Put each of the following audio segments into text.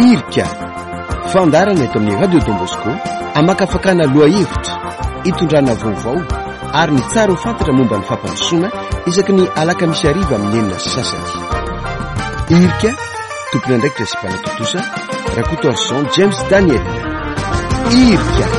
irika fandarana eto amin'ny radio Don Bosco amakafakana loahevitra hitondrana vaovao ary ny tsara ho fantatra momba ny fampandrosoana isaky ny alakamisy ariva amin'ny enina sasany. Irika tompony andraikitra sy mpanatotosa Rakoto Arson James Daniel. Irika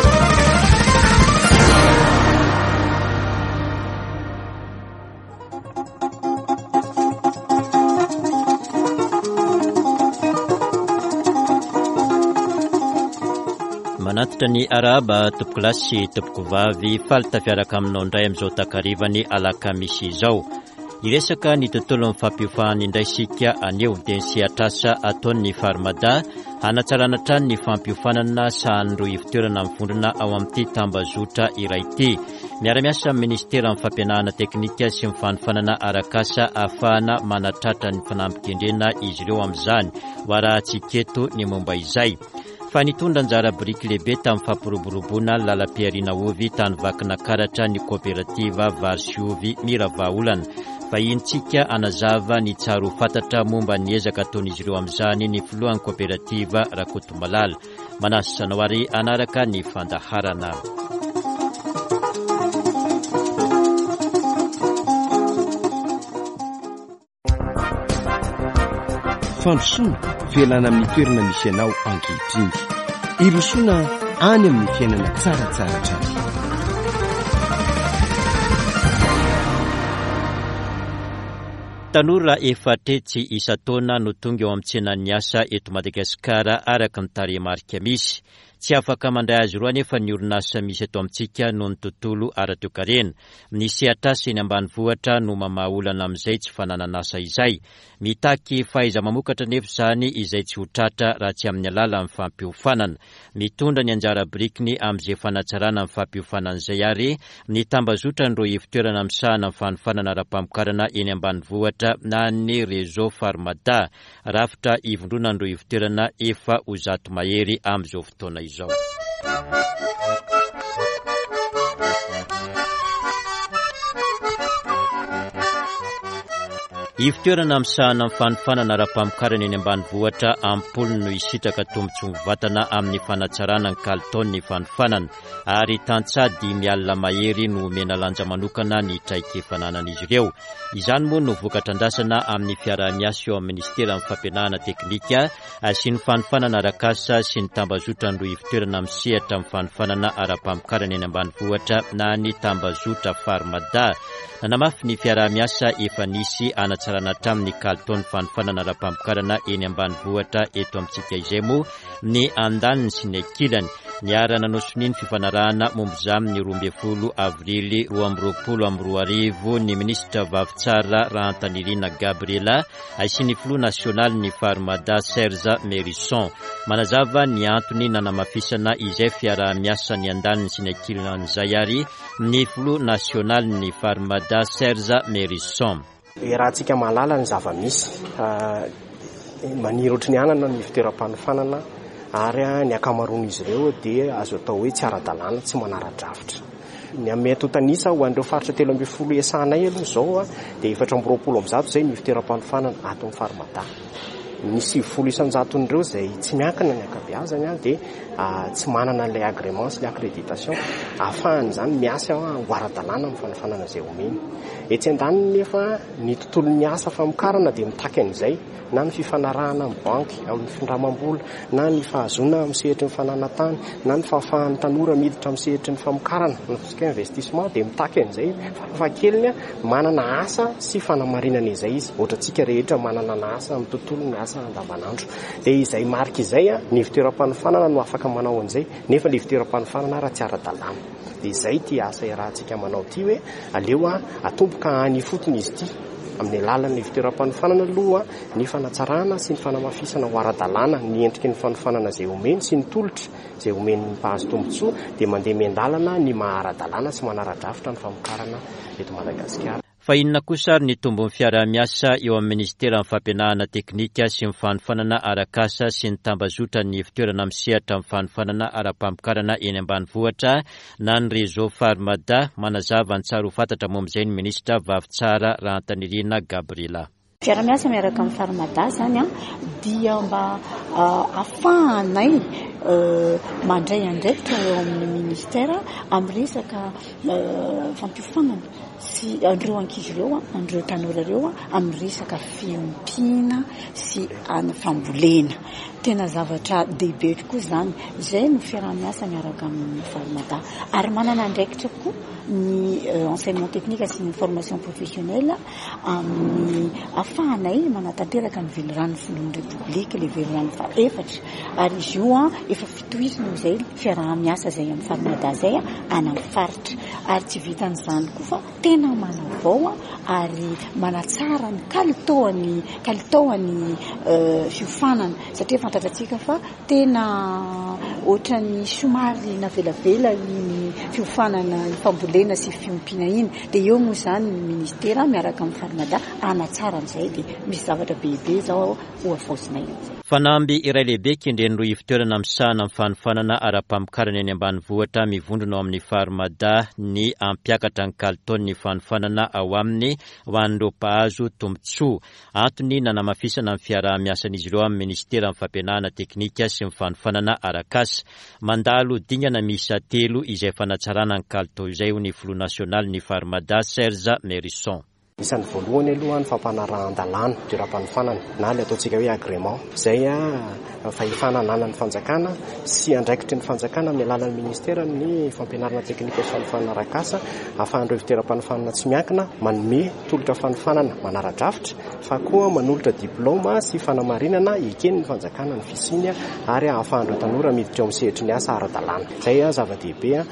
manatitra ny araba tompoko lasy tompoko vavy falitafiaraka aminao indray amin'izao takarivany alakamisy izao. Iresaka ny tontolo mifampiofahany indray sika aneo dia ny siatrasa ataon'ny Farmada hanatsarana trano ny fampiofanana sahan'ireo ivitoerana mivondrona ao amin'ity tambazotra iray ity. Miara-miasa amin'ny ministera amin'ny fampianarana teknika sy mifanofanana arakasa ahafahana manatratra ny fanampin-kendrena izy ireo amin'izany. Ho arahantsika eto ny momba izay. Fa nitondra anjara biriky lehibe tamin'ny fampiroboroboana lalam-piariana ovy tany vakina karatra ny kooperativa vary sy ovy Miravaolana. Fa intsika anazava ny tsaro fantatra momba ny ezaka ataon'izy ireo amin'izany ny filohan'ny kooperativa Rakoto Malala. Manasa sanao ary anaraka ny fandaharana. Fandrosoana velana amin'ny toerana misy ianao ankehitriny. Irosoana any amin'ny fiainana tsaratsara hatrany. Tanora efatretsy isa-taona no tonga eo amin'ny tsenan'ny asa eto Madagasikara araka ny tarehimarika misy. Tsy afaka mandray azy roa nefa ny orinasa misy eto amintsika noho ny tontolo ara-toe-karena. Ny sehatrasa eny ambanivohitra no mamaolana amin'izay tsy fanananasa izay. Mitaky fahaiza mamokatra nefa izany izay tsy ho tratra raha tsy amin'ny alalan'ny fampiofanana. Mitondra ny anjara birikiny amin'izay fanatsarana amin'ny fampiofanana izay ary ny tambazotra n'ireo ivitoerana misahana amin'ny fanofanana ara-pamokarana eny ambanivohitra na ny réseau Farmada. Rafitra ivondrona n'ireo ivitoerana efa ho zato mahery amin'izao fotoana izao. Ivitoerana misahana amin'ny fanofanana ara-pamokarana eny ambanivohitra ampolony no isitraka tombontsoa vatana amin'ny fanatsarana ny kalitaon'ny fanofanana ary tantsady mialina mahery no omena lanja manokana ny traikefananan'izy ireo. Izany moa no vokatrandrasana amin'ny fiaraha-miasa eo amin'ny ministera amin'ny fampianarana teknika sy ny fanofanana arakasa sy ny tambazotra n'ireo ivitoerana misehatra amin'ny fanofanana ara-pamokarana eny ambanivohitra na ny tambazotra Farmada. Nanamafy ny fiaraha-miasa efa nisy anatsarana hatramin'ny kalitaon'ny fanofanana ara-pamokarana eny ambanivohitra eto amintsika izay moa ny andaniny sy ny ankilany. Niarana nosony ny fifanarahana momba izany ny 12 avrily 2022 ny ministra vavitsara Rantanirina Gabriela sy ny filoha nasionaly ny Farmada Serge Merisson. Manazava ny antony nanamafisana izay fiaraha-miasa ny andaniny sy ny ankilany izay ary ny filoha nasionaly ny Farmada Serge Merisson. Raha antsika mahalala ny zava-misy maniry ohatry ny anana ny fitoeram-panofanana ary ny akamaroan'izy ireo dia azo atao hoe tsy ara-dalàna, tsy manara-drafitra. Ny ametontanisa ho an'ireo faritra 13 esanay aloha izao dia 420 izay ny fitoeram-panofanana ato amin'ny Farmada. Ny 7 isanjaton'ireo izay tsy miankina ny ankabeazany dia tsy manana ilay agrément sy ilay accréditation ahafahany izany miasa ho ara-dalàna amin'ny fanofanana izay omeny. Etsy an-daniny nefa ny tontolon'ny asa famokarana dia mitaky an'izay na ny fifanarahana amin'ny banky amin'ny findramam-bola na ny fahazona amin'ny sehatry ny fananantany na ny fahafahan'ny tanora miditra amin'ny sehatry ny famokarana ny investissement dia mitaky an'izay farafahakeliny manana asa sy fanamarinana izay izy. Ohatra antsika rehetra manana asa amin'ny tontolon'ny asa andavanandro dia izay marika izay ny fitoeram-panofanana no afaka manao an'izay nefa ny fitoeram-panofanana raha tsy ara-dalàna. Dia izay ty asa rahantsika manao ty hoe aleo atomboka any fotony izy ty amin'ny alalan'ny fitoeram-panofanana aloha ny fanatsarana sy ny fanamafisana ho ara-dalàna ny endriky ny fanofanana izay omeny sy ny tolotra izay omeny ny mpahazo tombontsoa dia mandeha miandalana ny maha-ara-dalàna sy manara-drafitra ny famokarana eto Madagasikara. Fa inona kosa ary ny tombon'ny fiaraha-miasa eo amin'ny ministera amin'ny fampianarana teknika sy ny fanofanana arakasa sy ny tambazotra ny fitoerana misehatra amin'ny fanofanana ara-pamokarana eny ambanivohitra na ny réseau Farmada manazava ny tsara ho fantatra momba izay ny ministra vavitsara Rantanirina Gabriela. Fiara-miasa miaraka amin'ny Farmada zany dia mba afahanay mandray andraikitra eo amin'ny ministera amin'ny resaka fampiofanana sy andreo ankizy ireo andreo tanora ireo amin'ny resaka fiompiana sy fambolena. Tena zavatra dehibe tokoa zany. Zay no fiara-miasa miaraka amin'ny Farmada. Ary manana andraikitra koa ny enseignement technique sy ny formation professionnelle amin'ny afahanay manatanteraka ny velirano filon'ny République le velirano faefatra. Ary izy io efa fitohisana izay fiara-miasa zay amin'ny Farmada zay any amin'ny faritra. Ary tsy vitan'izany koa fa tena manavao ary manatsara ny kalitaon'ny fiofanana satria fantatratsika fa tena ohatran'ny somary navelavela ny fiofanana ny fambolena sy fiompiana iny dia eo moa zany ny ministera miaraka amin'ny Farmada anatsara an'izay dia misy zavatra bebe zao ho afaosinay an'izay. Fanamby iray lehibe kendreny roa ivitoerana misahana amin'ny fanofanana ara-pamokarana eny ambanivohitra mivondrona ao amin'ny Farmada ny ampiakatra ny kalitaon'ny fanofanana ao aminy ho an'ireo mpahazo tombotsoa. Antony nanamafisana amin'ny fiaraha-miasan'izy ireo amin'ny ministera amin'ny fampianarana teknika sy ny fanofanana arak'asa. Mandalo dingana miisa 3 izay fanatsarana ny kalitao izay ho ny filoha nasionaly ny Farmada Serge Merisson. Isan'ny voalohany aloha ny fampanarahana-dalàna dira-panofanana na le ataontsika hoe agrément zay fahefanana ny fanjakana sy andraikitry ny fanjakana amin'ny alalan'ny ministera ny fampianarana teknika sy fanofanana arak'asa ahafahan'ireo fitera-panofanana tsy miankina manome tolotra fanofanana manara-drafitra fa koa manolotra diplôma sy fanamarinana ekeny ny fanjakana ny fisiny ary ahafahan'ireo tanora miditra eo amin'ny sehitry ny asa ara-dalàna. Zay zava-dehibe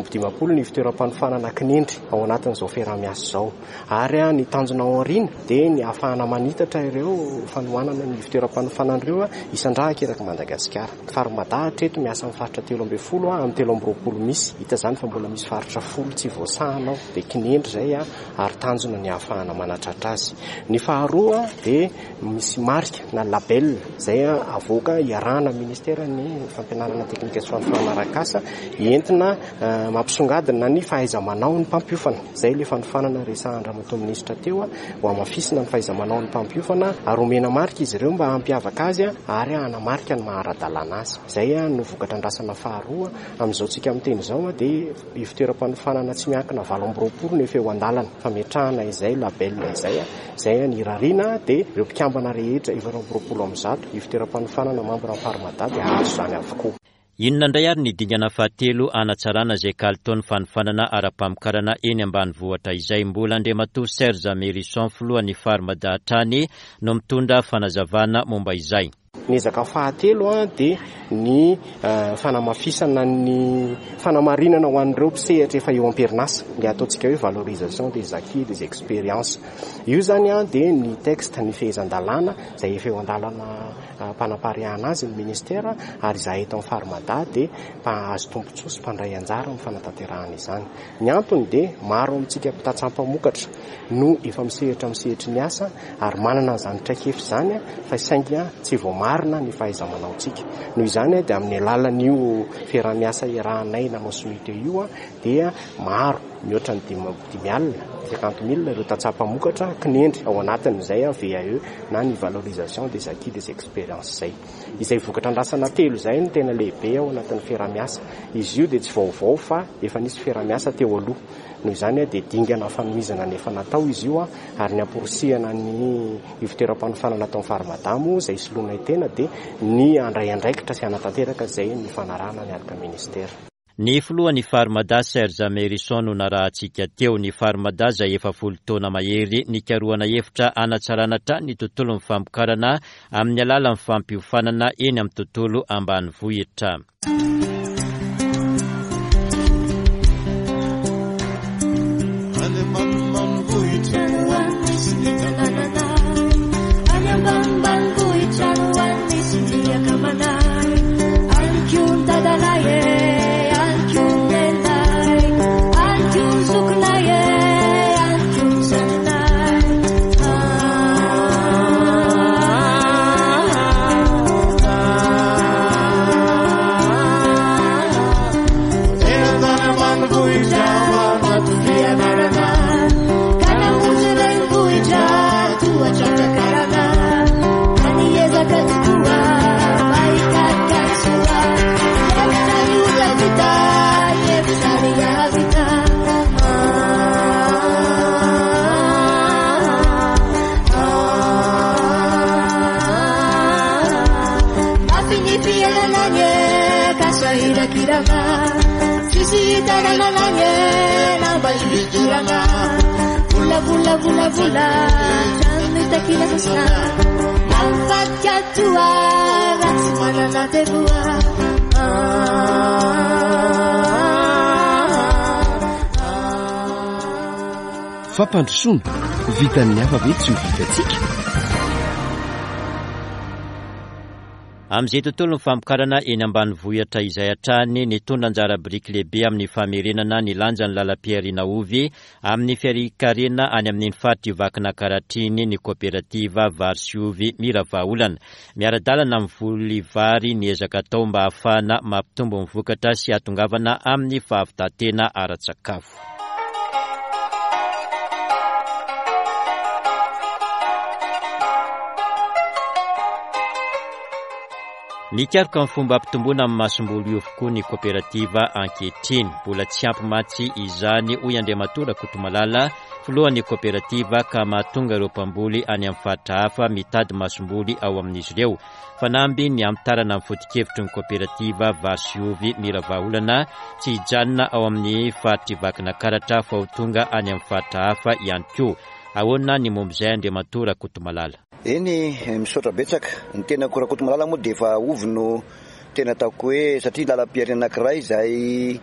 20 ny fitera-panofanana kinendry ao anatin'izao fiaraha-miasa zao. Ary ny tanjona ao aoriana dia ny ahafahana manitatra ireo fanohanana ny fitera-panofanana ireo isandrahaka eraky Madagasikara. Farmada hatreto miasa amin'ny faritra 13 amin'ny 13 misy. Hita zany fa mbola misy faritra 10 tsy voasahanao dia kinendry zay ary tanjona ny ahafahana manatratra azy. Ny faharoa dia misy marika na label zay avoaka iarahana ministera ny fampianarana teknika sy fanofanana arak'asa entina mampisongadina ny fahaiza-manao ny mpampiofana. Zay le fanofanana resahan-dramatoa ministra teo ho amafisina ny fahaiza-manao ny mpampiofana ary omena marika izy ireo mba hampiavaka azy ary hanamarika ny maharadalana azy. Zay no vokatra andrasana faharoa amin'izao tsika amin'ny teny izao dia fitera-panofanana tsy miankina 20 ny efa eo an-dalana fametrahana izay label izay ny rarina dia ireo mpikambana rehetra 20 amin'zato fitera-panofanana mambra amin'ny Farmada dia azo zany avokoa. Inona indray ary ny dingana fahatelo anatsarana izay kalitaon'ny fanofanana ara-pamokarana eny ambanivohitra izay mbola Andriamatoa Serge Merisson filohan'ny Farmada hatrany no mitondra fanazavana momba izay. Ny ezaka fahatelo dia ny fanamafisana ny fanamarinana ho an'ireo mpisehatra efa eo am-perinasa ny ataontsika hoe valorisation des acquis des expériences. Io zany dia ny texte ny fehezan-dalàna izay efa eo an-dalana mpanapariahana azy ny ministera ary izay eto amin'ny Farmada dia mpahazo tombotsoa sy mpandray anjara amin'ny fanatanterahana izany. Ny antony dia maro amintsika mpitatsam-pamokatra no efa misehatra ny asa ary manana izany traikefa izany fa saingy tsy voamarina ny fahaiza-manaontsika. Noho izany dia amin'ny alalan'io fiaraha-miasa iarahanay nanao somite io dia maro mihoatra ny 50,000 ireo tatsam-pamokatra kinendry ao anatin'izay VAE na ny valorisation des acquis des expériences zay. Izay vokatra andrasana 3 zay ny tena lehibe ao anatin'ny fiaraha-miasa. Izy io dia tsy vaovao fa efa nisy fiaraha-miasa teo aloha. Noho izany dia dingana fanomizana nefa natao izy io ary ny amporisihana ny fitera-panofanana tao Farmada moa izay soloana tena dia ny andray andraikitra sy anatanteraka zay ny fanarahana miaraka ministera. Ny filohan'ny Farmada Serge Merisson no narahantsika teo. Ny Farmada izay efa 10 taona mahery nikarohana hevitra anatsarana hatrany ny tontolo famokarana amin'ny alalan'ny fampiofanana eny amin'ny tontolo ambanivohitra. irana sisi taralalanye namba irana vula vula vula vula chani takila sasa nafatia tua rasimana na tebua fampandrosoana vitan'ny hafa ve tsy ho vitantsika amin'izay tontolo ny famokarana eny ambanivohitra izay hatrany nitondra anjara biriky lehibe amin'ny famerenana ny lanja ny lalam-piariana ovy amin'ny fiarikarena any amin'ny faritry vakina karatriny ny kooperativa vary sy ovy Miravaolana miara-dalana amin'ny voly vary ny ezaka atao mba ahafahana mampitombo ny vokatra sy hatongavana amin'ny fahavitatena ara-tsakafo. Nikaroka amin'ny fomba ampitomboana amin'ny masom-boly io avokoa ny kooperativa ankehitriny mbola tsy ampy matsy izany hoy Andriamatora Kotomalala filohan'ny kooperativa ka mahatonga ireo mpamboly any amin'ny faritra hafa mitady masom-boly ao amin'izy ireo. Fanamby ny amitarana amin'ny foto-kevitry ny kooperativa vary sy ovy Miravaolana tsy hijanona ao amin'ny faritry vakina karatra fa ho tonga any amin'ny faritra hafa ihany koa. Ahoana ny mombizay Andriamatora Kotomalala. Eny misaotra betsaka ny tena korakoto malala moa dia efa ovy no tena ataoko hoe satria lalam-piariana anankiray izay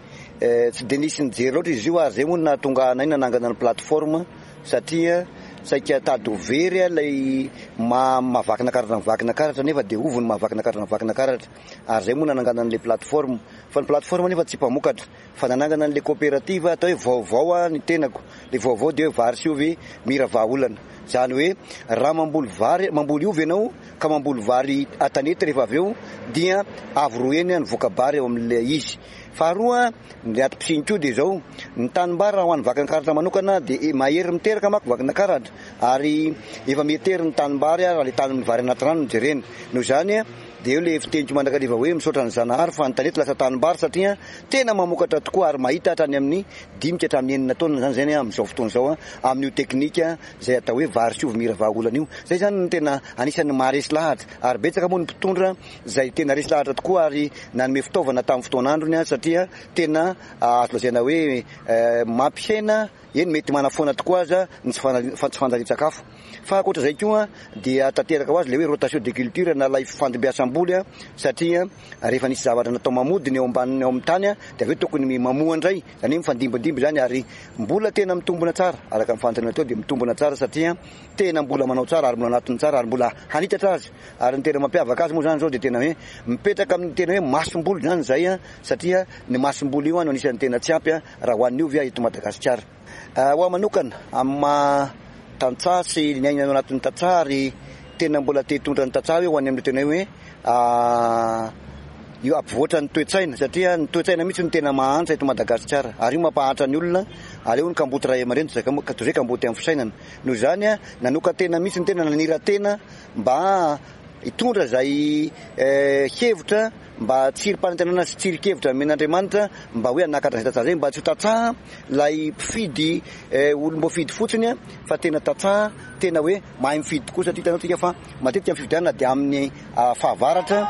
tsy dia nisy nijery loatra izy io ary zay moa nahatonga anay nanangana ny plateforme satria saika tady very ilay mahavakina karatra nefa dia ovy no mahavakina karatra ary zay moa nanangana an'ilay plateforme fa ny plateforme nefa tsy mpamokatra fa nanangana an'ilay kooperativa atao hoe vaovao ny tenako ilay vaovao dia hoe vary sy ovy Miravaolana. Zany hoe raha mamboly ovy ianao ka mamboly vary atanety rehefa avy eo dia avoroeny ny vokabary eo amin'ilay izy. Faharoa ny atom-pisiniko dia izao ny tanimbary ho an'ny vakina karatra manokana dia mahery miteraka mako vakina karatra ary efa mietery ny tanimbary raha ilay tany vary anaty rano jerena noho izany dia eo ilay fiteniko mandrakariva hoe misaotra ny zanahary fa nytanety lasa tanimbary satria tena mamokatra tokoa ary mahita hatrany amin'ny 5 hatramin'ny 9 taona zany zany amin'izao fotoana izao amin'io teknika izay atao hoe vary sy ovy Miravaolana io. Zay zany no tena anisan'ny maharesy lahatra ary betsaka moa ny mpitondra izay tena resy lahatra tokoa ary nanome fitaovana tamin'ny fotoan'androny satria tena azo lazaina hoe mampisaina eny mety manafoana tokoa aza ny tsy fanjarian-tsakafo. Fa ankoatra izay koa dia tanteraka ho azy ilay hoe rotation de culture na lay fandimbiasam-boly satria rehefa nisy zavatra natao mamodiny eo ambaniny eo amin'ny tany dia aveo tokony mamoa indray zany hoe mifandimbindimby zany ary mbola tena mitombona tsara araka ny fantany atao dia mitombona tsara satria tena mbola manao tsara ary mbola anatiny tsara ary mbola hanitatra azy ary ny tena mampiavaka azy moa zany zao dia tena hoe mipetraka amin'ny tena hoe masom-boly zany zay satria ny masom-boly io no anisan'ny tena tsy ampy raha ho an'ny ovy eto Madagasikara. Ho manokana amin'ny tantsasy ny aina ao anatin'ny tantsary tena mbola tetondra ny tantsary ho any amin'ny tena hoe io ampivoatra ny toe-tsaina satria ny toe-tsaina mihitsy ny tena mahantra eto Madagasikara ary io mampahatra ny olona ary eo ny kamboty ray aman-dreny toy kamboty amin'ny fisainana noho izany nanoka tena mihitsy ny tena nanira-tena mba hitondra izay hevitra mba tsirim-panantenana sy tsirin-kevitra men'Andriamanitra mba hoe anakatra zay tatsaha zay mba tsy ho tatsaha lay mpifidy olom-bo fidy fotsiny fa tena tatsaha tena hoe mahay mifidy tokoa satria hitanao tsika fa matetika amin'ny fividianana dia amin'ny fahavaratra.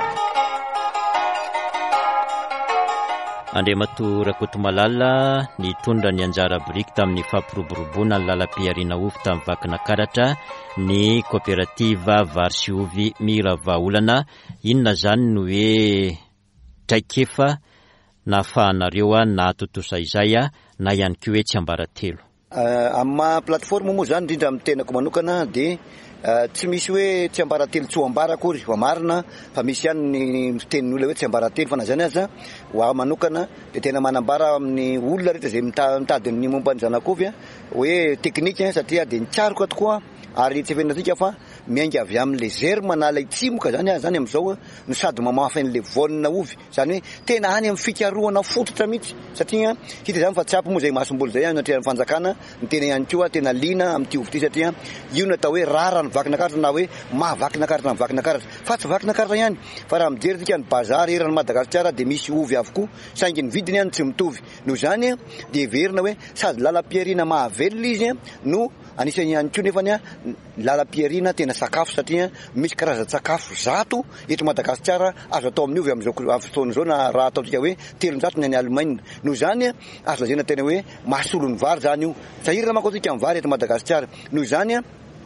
Andriamatora Kotomalala nitondra ny anjara biriky tamin'ny fampiroboroboana ny lalam-piariana ovy tamin'ny vakina karatra ny kooperativa vary sy ovy Miravaolana. Inona zany no hoe traikefa nahafahanareo na totosa izay na ihany koa hoe tsy ambaratelo. Amin'ny plateforme moa zany indrindra amin'ny tenako manokana dia tsy misy hoe tsy ambaratelo tsy ho ambara akory ho marina fa misy ihany ny fitenin'olona hoe tsy ambaratelo fa na zany aza ho manokana dia tena manambara amin'ny olona rehetra izay mitady ny momba ny zanak'ovy hoe teknika satria dia nitsaroka tokoa ary tsy efenasika fa miainga avy amin'ilay germe na ilay tsimoka zany zany amin'izao no sady mamafa an'ilay vonina ovy zany hoe tena any amin'ny fikarohana fototra mihitsy satria hita zany fa tsy ampy moa izay masom-boly zay natrehan'ny fanjakana ny tena ihany koa tena lina amin'ity ovy ity satria io natao hoe rara ny vakina karatra na hoe mahavakina karatra ny vakina karatra fa tsy vakina karatra ihany fa raha mijery tsika ny bazary eran'ny Madagasikara dia misy ovy avokoa saingy ny vidiny ihany tsy mitovy noho izany dia verina hoe sady lalam-piariana mahavelona izy no anisany ihany koa nefany a lalam-piarina tena sakafo satria misy karazan-tsakafo zato eto Madagasikara azo atao amin'ny ovy amin'izao fotoana izao na raha ataotsika hoe 300 ny any Allemagne. Noho izany azo lazaina tena hoe mahasolo ny vary zany io. Sahirana manko atsika amin'ny vary eto Madagasikara. Noho izany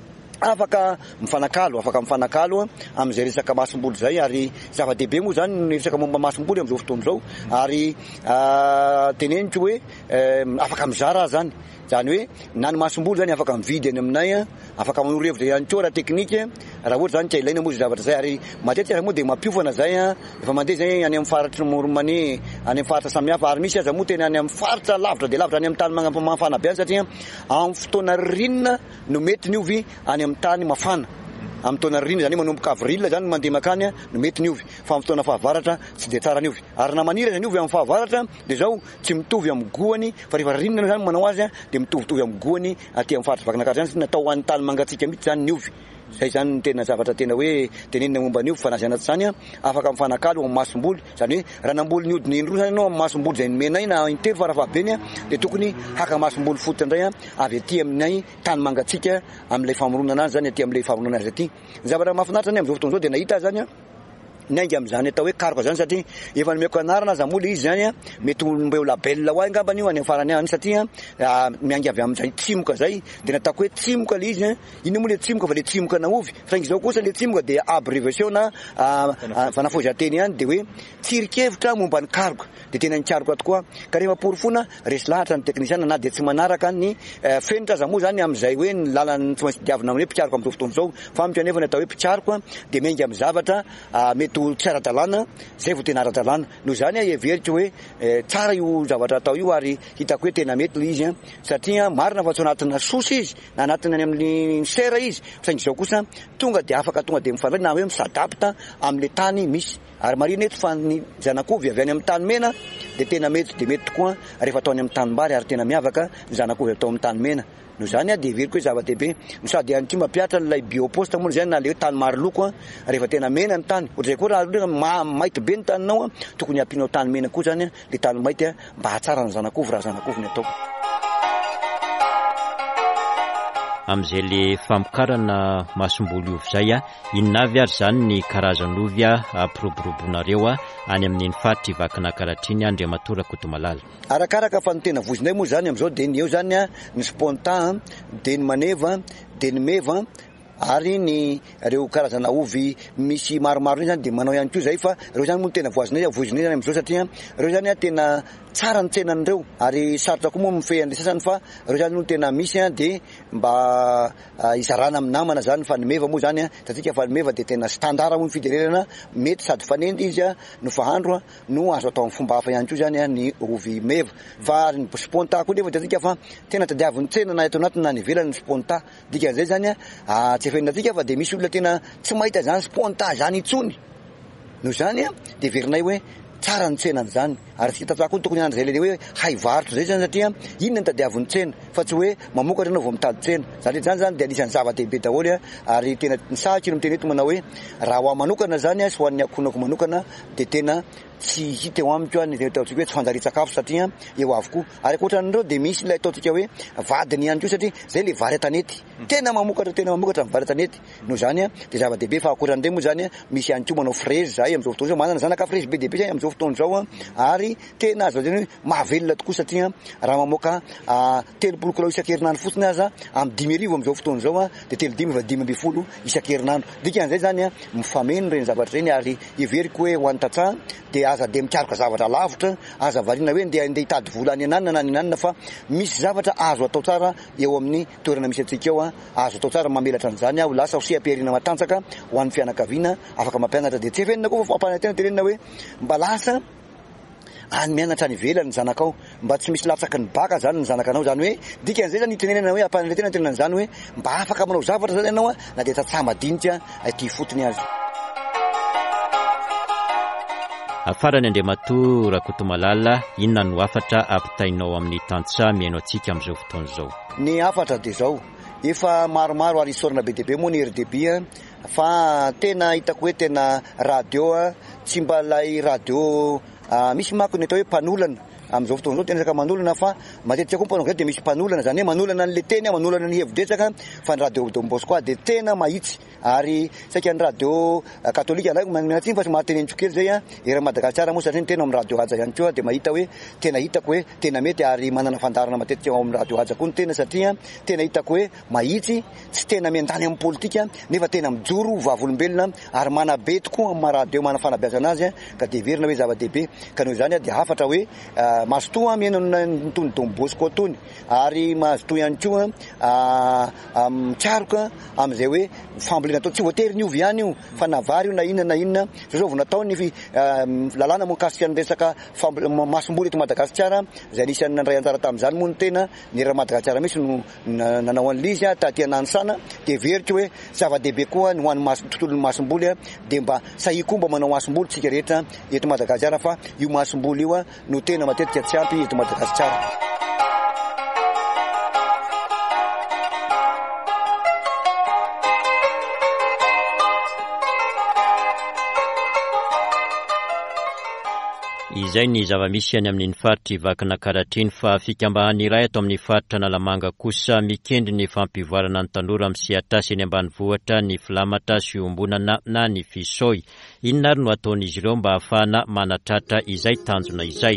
afaka mifanakalo amin'izay resaka masom-bolo zay, ary zava-dehibe moa zany ny resaka momba masom-bolo amin'izao fotoana izao, ary teneniko hoe afaka mizara zany hoe na ny masom-bolo zany afaka mividy any aminay, afaka manoro hevitra ihany koa raha teknika raha ohatra zany tsy ilaina moa zavatra zay. Ary matetika moa dia mampiofana zay efa mandeha zay any amin'ny faritra Moromanie, any amin'ny faritra samihafa, ary misy aza moa tena any amin'ny faritra lavitra dia lavitra any amin'ny tany mafana be any, satria amin'ny fotoana ririnina no mety ny ovy any amin'ny tany mafana. Amin'ny fotoana ririnina zany manomboka avril zany mandeha makany no mety ny ovy, fa amin'ny fotoana fahavaratra tsy dia tsara ny ovy. Ary na maniry zany ovy amin'ny fahavaratra dia zao tsy mitovy amin'ny goany, fa rehefa ririnina zany manao azy dia mitovitovy amin'ny goany aty amin'ny faritra Vakinankaratra zany, natao an'ny tany mangatsika mihitsy zany ny ovy. Zay zany tena zavatra tena hoe tenenina momba ny ovy, fa na zay anaty zany afaka mifanakalo amin'ny masom-boly, zany hoe raha namboly ny odiny indroa zany ianao amin'ny masom-boly zay nomenay na intelo farafahabeny dia tokony haka masom-boly fotsy indray avy aty aminay tany mangatsika amin'ilay famoronana azy zany, aty amin'ilay famoronana azy aty. Ny zavatra mahafinaritra zany amin'izao fotoana izao dia nahita zany nainga amin'izany atao hoe karoka zany, satria efa nomeko anarana aza mola izy zany mety mba eo labella ho angambany io any amin'ny farany any, satria miangy avy amin'izay tsimoka zay dia nataoko hoe tsimoka le izy. Ino moa le tsimoka fa le tsimoka na ovy, fa izao kosa le tsimoka dia abréviation na fanafozanteny ihany dia hoe tsirikevitra momba ny karoka, dia tena ny karoka tokoa. Ka rehefa porofona resy lahatra ny teknisiana na dia tsy manaraka ny fenitra aza moa zany amin'izay hoe ny lalany tsy maintsy diavina amin'ny hoe mpikaroka amin'izao fotoana izao, fa mitra nefa ny atao hoe mpikaroka dia miainga amin'ny zavatra mety tsy ara-dalàna zay vao tena ara-dalàna. Noho izany everiko hoe tsara io zavatra atao io, ary hitako hoe tena mety le izy satria marina fa tsy anatina sosy izy na anatina any amin'ny sera izy, saingy izao kosa tonga dia mifandray na hoe misadapta amin'le tany misy. Ary marina eto fa ny zanak'ovy avy any amin'ny tany mena dia tena mety dia mety tokoa rehefa atao any amin'ny tanimbary, ary tena miavaka ny zanak'ovy atao amin'ny tany mena. Noho izany dia everiko hoe zava-dehibe no sady ihany koa mampiatra ilay bioposta moa zany na le hoe tany maro loko rehefa tena mena ny tany. Ohatr'izay koa raha maity be ny taninao tokony ampianao tany mena koa zany le tany maity mba hahatsara ny zanak'ovy raha zanak'ovy ny atao. Amin'izay le famokarana masom-bolo ovy zay inona avy ary zany ny karazan'ovy ampiroboroboanareo any amin'iny faritra Vakinankaratra Andriamatora Kotomalala? Arakaraka fa ny tena vozinay moa zany amin'izao dia ny eo zany ny spontan, dia ny maneva, dia ny meva, ary ny reo karazana ovy misy maromaro iny zany dia manao ihany koa zay, fa reo zany moa tena voisinay zany amin'izao, satria reo zany tena tsara ny tsenan'ireo, ary sarotra koa moa mifehy an'ilay sasany, fa reo zany moa tena misy dia mba izarana amin'ny namana zany. Fa ny meva moa zany tatsika fa ny meva dia tena standard moa ny fidenena, mety sady fanendy izy no fahandro no azo atao amin'ny fomba hafa ihany koa zany ny ovy meva. Fa ny sponta koa nefa tatsika fa tena tadiavin'ny tsena na eto anatiny na ny ivelany ny sponta, dikan'izay zany tsy efenatsika fa dia misy olona tena tsy mahita zany sponta zany intsony. Noho izany dia verinay hoe tsara ny tsenany zany, ary tsy tatsako tokony andro zay le hoe hay varotra zay zany, satria inona ny tadiavin'ny tsena fa tsy hoe mamokatra ianao vao mitady tsena. Zany zany dia anisan'ny zava-dehibe daholo, ary tena nisahatra no miteny eto manao hoe raha ho manokana zany sy ho an'ny akonako manokana dia tena tsy hita eo amiko ny ataontsika hoe tsy fanjari-tsakafo, satria eo avokoa. Ary ankoatran'ireo dia misy ilay ataontsika hoe vadiny ihany koa, satria zay le vary tanety tena mamokatra ny vary tanety. Noho izany dia zava-dehibe. Fa ankoatran'ireo moa zany misy ihany koa manao frezy zay amin'izao fotoana izao, manana zanaka frezy be dehibe zay amin'izao fotoana izao, ary tena azo hoe mahavelona tokoa, satria raha mamoaka 30 kilao isan-kerinandro fotsiny aza amin'ny 5,000 amin'izao fotoana izao dia 3,5 isan-kerinandro. Dikan'izay zany mifameno ireny zavatra ireny, ary everiko hoe ho an'ny tantsaha dia aza dia mikaroka zavatra lavitra, aza variana hoe ndeha hitady vola any ananina na any ananina, fa misy zavatra azo atao tsara eo amin'ny toerana misy antsika eo, azo atao tsara mamelatra an'izany ho lasa seha-piarina matanjaka ho an'ny fianakaviana afaka mampianatra. Dia tsy efenina koa fa fampanantena tenenina hoe mba lasa any mianatra any ivelany ny zanakao, mba tsy misy latsaky ny baka zany ny zanakanao. Zany hoe dikan'izay zany itenenana hoe ampanantena tenenana zany hoe mba afaka manao zavatra zany ianao na dia tatsaha madinika aty fotony azy. Afarany Andriamatora Kotomalala, inona no afatra ampitainao amin'ny tantsaha miaino antsika amin'izao fotoana izao? Ny afatra dia izao efa maromaro, ary isorana be dehibe moa ny RDB, fa tena hitako hoe tena radio tsy mba lay radio misy mako ny atao hoe mpanolana am'izao fotoana zao tena saka manolana fa matetika koa mpanao de misy mpanolana zany hoe manolana an'le teny manolana ny hevi-dretsaka fa ny radio Don Bosco de tena mahitsy ary saika ny radio katolika alay manatiny fa mahatenentsy kely zay era Madagasikara moa satria tena amin'ny radio haja ihany koa de mahita hoe tena hitako hoe tena mety ary manana fandarana matetika ao amin'ny radio haja koa ny tena satria tena hitako hoe mahitsy tsy tena miandany amin'ny politika nefa tena mijoro vavolombelona ary manabe tokoa amin'ny radio mana fanabeazana azy ka de verina hoe zava-dehibe ka noho izany de hafatra hoe mazotoa miaina nytony Don Bosco tony ary mazotoa ihany koa mitsaroka amin'izay hoe fambolena atao tsy voatery ny ovy ihany io fa navary io na inona zao vao natao ny lalàna monkasika ny resaka masomboly eto Madagasikara zay anisan'ny nandray anjara tamin'izany moa ny tena ny era Madagasikara misy no nanao an'lizy taty ananosana de verika hoe zava-dehibe koa ny ho an'ny tontolon'ny masomboly de mba sahy mba manao masomboly tsika rehetra eto Madagasikara fa io masomboly io no tena matetika tsy ampy eto Madagasikara. Izay ny zava-misy any amin'ny faritra vakana karatriny fa fikambahany iray atao amin'ny faritra Nalamanga kosa mikendry ny fampivoarana ny tanora amin'ny siatasy eny ambanivohitra ny filamatra sy ombonana na ny fisoy. Inona ary no ataon'izy ireo mba ahafahana manatratra izay tanjona izay?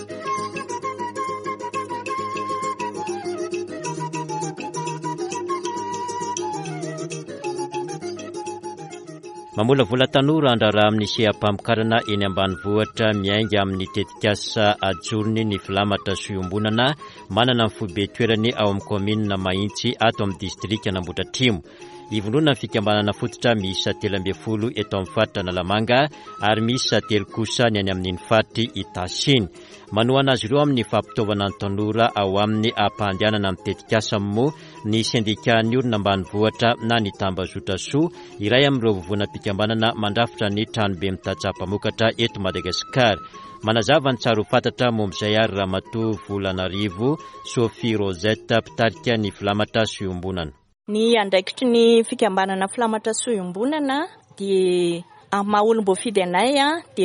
Mamolavola tanora andraraha amin'ny seha-pamokarana eny ambanivohitra miainga amin'ny tetikasa ajorony ny filamatra sy ombonana manana ny foibe toerany ao amin'ny komina Mahitsy ato amin'ny distrika Nambotratrimo. Ivondrona fikambanana fototra miisa 12 eto amin'ny faritra Nalamanga ary miisa 3 kosa ny any amin'ny faritra Itasiny. Manohana azy ireo amin'ny fampitaovana ny tanora ao amin'ny ampandehanana amin'ny tetikasa moa ny sindika-ny olona ambanivohitra na ny tambazotra soa iray amin'ireo vovona mpikambanana mandrafitra ny tranobe mitatsa-pamokatra eto Madagasikara. Manazava ny tsara ho fantatra momb'izay ary Ramatoa Volanarivo Sophie Rosette mpitarika ny filamatra sy ombonana. Ny andraikitry ny fikambanana filamatra sy ombonana dia maha-olom-boafidy anay dia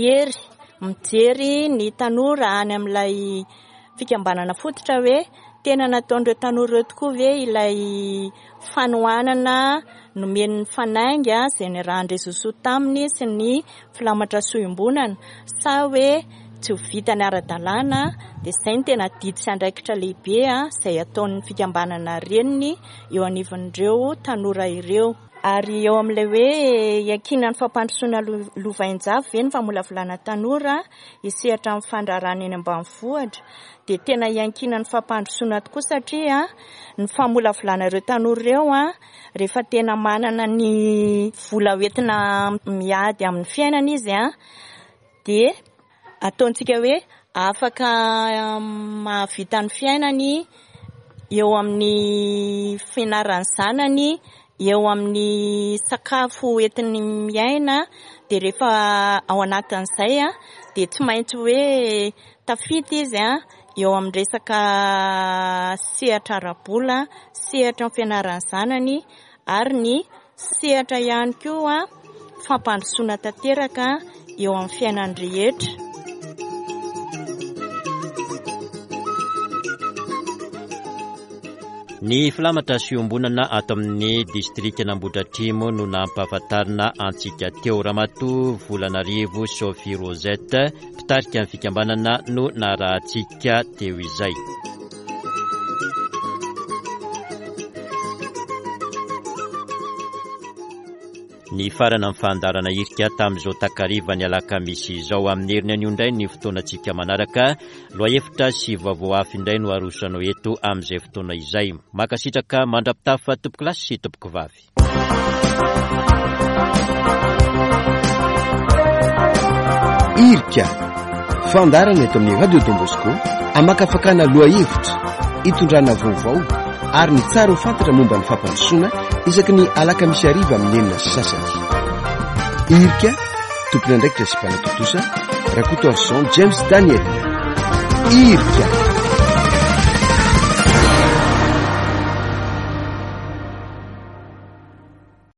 mijery ny tanora any amin'ilay fikambanana fototra hoe tena nataon'ireo tanora tokoa ve ilay fanohanana nomeny fanainga izay ny raha andresoso taminy sy ny filamatra sy ombonana sa hoe tsy ho vita ny ara-dalàna dia izay ny tena didy sy andraikitra lehibe izay ataon'ny fikambanana reniny eo anivon'ireo tanora ireo. Ary eo amin'ilay hoe iankinana ny fampandrosoana lovain-jafy ve ny famolavolana tanora isehatra amin'ny fandraharana eny ambanivohitra dia tena iankinana ny fampandrosoana tokoa satria ny famolavolana ireo tanora ireo rehefa tena manana ny vola hoentina miady amin'ny fiainana izy dia ataontsika hoe afaka mahavita ny fiainany eo amin'ny fianarany zanany eo amin'ny sakafo entiny miaina dia rehefa ao anatin'izay dia tsy maintsy hoe tafita izy eo amin'ny resaka sehatra ara-bola, sehatra ny fianarany zanany ary ny sehatra ihany koa fampandrosoana tanteraka eo amin'ny fiainany rehetra. Ny filamatra sy ombonana ato amin'ny distrika Nambotratrimo no nampahafantarina antsika teo. Ramatoa Volanarivo Sophie Rosette mpitarika ny fikambanana no narahantsika teo izay. Ny farana amin'ny fandarana irika tamin'izao takariva ny alakamisy izao amin'ny heriny anio indray ny fotoanantsika manaraka. Loahevitra sy vaovao hafa indray no arosanao eto amin'izay fotoana izay. Makasitraka mandrapitafa tompoko lasy sy tompoko vavy. Irika fandarana eto amin'ny radio Don Bosco amakafakana loahevitra itondrana vaovao ary ny tsara ho fantatra momba ny fampandrosoana isaky ny alakamisy ariva amin'ny enina sy sasany. Irika tompony andraikitra sy mpanatotosa Rakoto Arson James Daniel. Irika